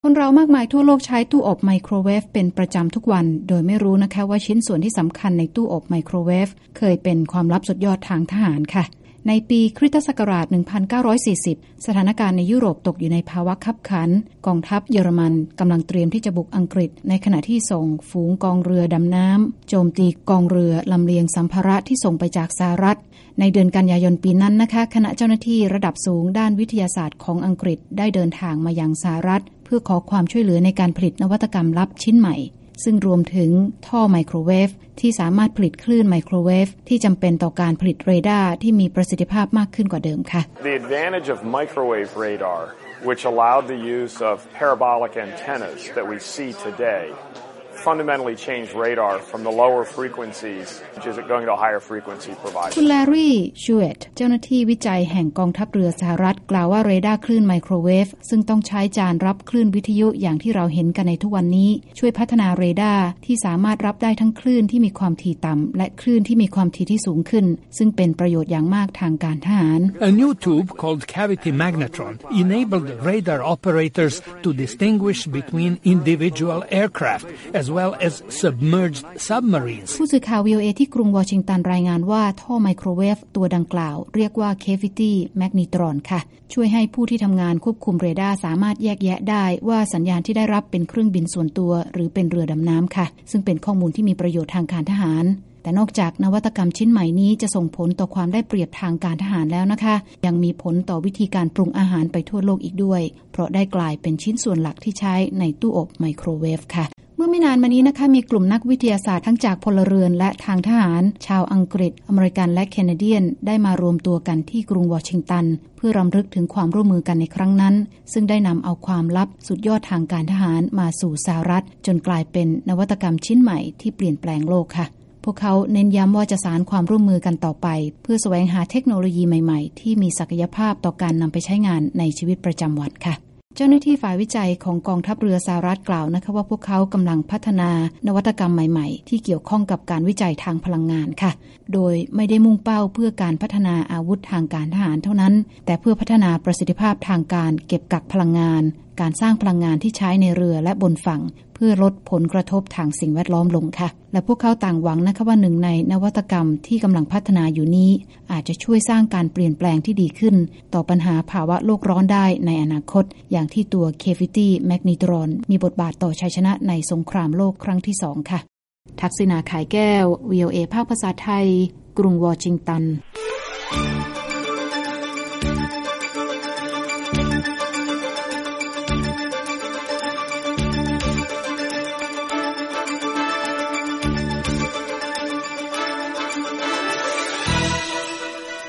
คนเรามากมายทั่วโลกใช้ตู้อบไมโครเวฟเป็นประจำทุกวันโดยไม่รู้นะคะว่าชิ้นส่วนที่สำคัญในตู้อบไมโครเวฟเคยเป็นความลับสุดยอดทางทหารค่ะในปีคริสตศักราช 1940 สถานการณ์ในยุโรปตกอยู่ในภาวะคับขันกองทัพเยอรมันกำลังเตรียมที่จะบุกอังกฤษในขณะที่ส่งฝูงกองเรือดำน้ำโจมตีกองเรือลำเลียงสัมภาระที่ส่งไปจากสหรัฐในเดือนกันยายนปีนั้นนะคะคณะเจ้าหน้าที่ระดับสูงด้านวิทยาศาสตร์ของอังกฤษได้เดินทางมายังสหรัฐเพื่อขอความช่วยเหลือในการผลิตนวัตกรรมลับชิ้นใหม่ซึ่งรวมถึงท่อไมโครเวฟที่สามารถผลิตคลื่นไมโครเวฟที่จำเป็นต่อการผลิตเรดาร์ที่มีประสิทธิภาพมากขึ้นกว่าเดิมค่ะ The advantage of microwave radar, which allowed the use of parabolic antennas that we see today, fundamentally changed radar from the lower frequencies, which is going to a higher frequency provider. คุณแลรี่ชูเอตเจ้าหน้าที่วิจัยแห่งกองทัพเรือสหรัฐกล่าวว่าเรดาร์คลื่นไมโครเวฟซึ่งต้องใช้จานรับคลื่นวิทยุอย่างที่เราเห็นกันในทุกวันนี้ช่วยพัฒนาเรดาร์ที่สามารถรับได้ทั้งคลื่นที่มีความถี่ต่ำและคลื่นที่มีความถี่ที่สูงขึ้นซึ่งเป็นประโยชน์อย่างมากทางการทหาร A new tube called cavity magnetron enabled radar operators to distinguish between individual aircraft as well as submerged submarines ผู้สื่อข่าว VOA ที่กรุงวอชิงตันรายงานว่าท่อไมโครเวฟตัวดังกล่าวเรียกว่า cavity magnetron ค่ะช่วยให้ผู้ที่ทำงานควบคุมเรดาร์สามารถแยกแยะได้ว่าสัญญาณที่ได้รับเป็นเครื่องบินส่วนตัวหรือเป็นเรือดำน้ำค่ะซึ่งเป็นข้อมูลที่มีประโยชน์ทางการทหารแต่นอกจากนวัตกรรมชิ้นใหม่นี้จะส่งผลต่อความได้เปรียบทางการทหารแล้วนะคะยังมีผลต่อวิธีการปรุงอาหารไปทั่วโลกอีกด้วยเพราะได้กลายเป็นชิ้นส่วนหลักที่ใช้ในตู้อบไมโครเวฟค่ะเมื่อไม่นานมานี้นะคะมีกลุ่มนักวิทยาศาสตร์ทั้งจากพลเรือนและทางทหารชาวอังกฤษอเมริกันและแคนาเดียนได้มารวมตัวกันที่กรุงวอชิงตันเพื่อรำลึกถึงความร่วมมือกันในครั้งนั้นซึ่งได้นำเอาความลับสุดยอดทางการทหารมาสู่สหรัฐจนกลายเป็นนวัตกรรมชิ้นใหม่ที่เปลี่ยนแปลงโลกค่ะพวกเขาเน้นย้ำว่าจะสานความร่วมมือกันต่อไปเพื่อแสวงหาเทคโนโลยีใหม่ๆที่มีศักยภาพต่อการนำไปใช้งานในชีวิตประจำวันค่ะเจ้าหน้าที่ฝ่ายวิจัยของกองทัพเรือสหรัฐกล่าวนะคะว่าพวกเขากำลังพัฒนานวัตกรรมใหม่ๆที่เกี่ยวข้องกับการวิจัยทางพลังงานค่ะโดยไม่ได้มุ่งเป้าเพื่อการพัฒนาอาวุธทางการทหารเท่านั้นแต่เพื่อพัฒนาประสิทธิภาพทางการเก็บกักพลังงานการสร้างพลังงานที่ใช้ในเรือและบนฝั่งเพื่อลดผลกระทบทางสิ่งแวดล้อมลงค่ะและพวกเขาต่างหวังนะคะว่าหนึ่งในนวัตกรรมที่กำลังพัฒนาอยู่นี้อาจจะช่วยสร้างการเปลี่ยนแปลงที่ดีขึ้นต่อปัญหาภาวะโลกร้อนได้ในอนาคตอย่างที่ตัว Cavity Magnetron มีบทบาทต่อชัยชนะในสงครามโลกครั้งที่2ค่ะทักษิณา ขายแก้ว VOA ภาคภาษาไทยกรุงวอชิงตัน